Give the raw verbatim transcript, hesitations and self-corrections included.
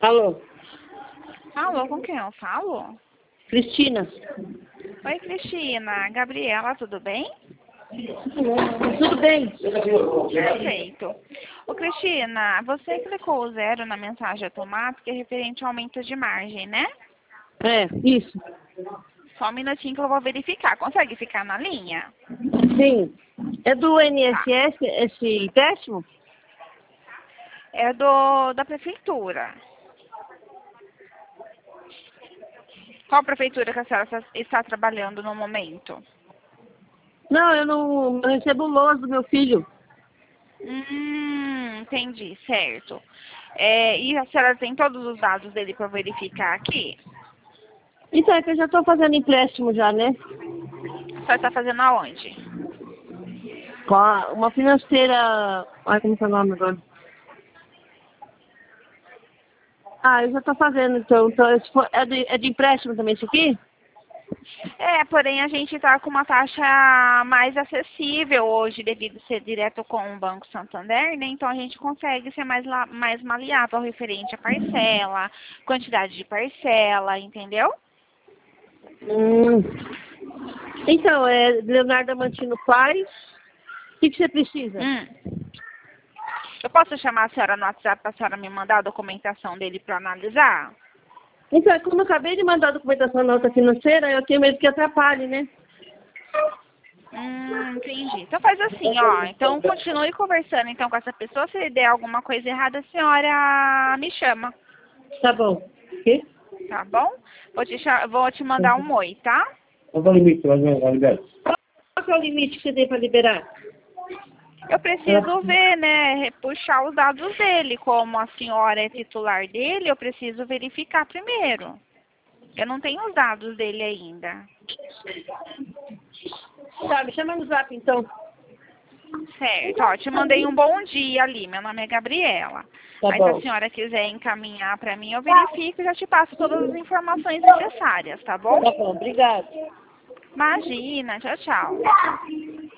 Alô? Alô, com quem eu falo? Cristina? Oi, Cristina. Gabriela, tudo bem? Tudo bem? Perfeito. Ô, Cristina, você clicou o zero na mensagem automática referente ao aumento de margem, né? É, isso. Só um minutinho que eu vou verificar. Consegue ficar na linha? Sim. É do Tá. I N S S esse empréstimo? É do da prefeitura. Qual prefeitura que a senhora está- está trabalhando no momento? Não, eu não eu recebo o LOAS do meu filho. Hum, entendi, certo. É, e a senhora tem todos os dados dele para verificar aqui? Então, é que eu já estou fazendo empréstimo já, né? A senhora está fazendo aonde? Com a- uma financeira... Ai, como que é o nome agora? Ah, eu já estou fazendo, então. então esse for- é, de, é de empréstimo também isso aqui? É, porém a gente está com uma taxa mais acessível hoje, devido a ser direto com o Banco Santander, né? Então a gente consegue ser mais, la- mais maleável referente à parcela, quantidade de parcela, entendeu? Hum. Então, é Leonardo Amantino Paz. O que, que você precisa? Hum. Eu posso chamar a senhora no WhatsApp para a senhora me mandar a documentação dele para analisar? Então, é como eu acabei de mandar a documentação na nota financeira, eu tenho medo que atrapalhe, né? Hum, entendi. Então faz assim, ó. Então continue conversando então com essa pessoa. Se der alguma coisa errada, a senhora me chama, Tá bom. Quê? tá bom? Vou te, cha- vou te mandar um oi, tá? Qual é o limite, mais ou menos, Alberto? Qual que é o limite que você tem para liberar? Eu preciso ver, né, puxar os dados dele. Como a senhora é titular dele, eu preciso verificar primeiro. Eu não tenho os dados dele ainda. Tá, me chama no zap, então. Certo, ó, te mandei um bom dia ali. Meu nome é Gabriela. Tá Aí se a bom. senhora quiser encaminhar para mim, eu verifico e já te passo todas as informações necessárias, tá bom? Tá bom, obrigado. Imagina, tchau, tchau.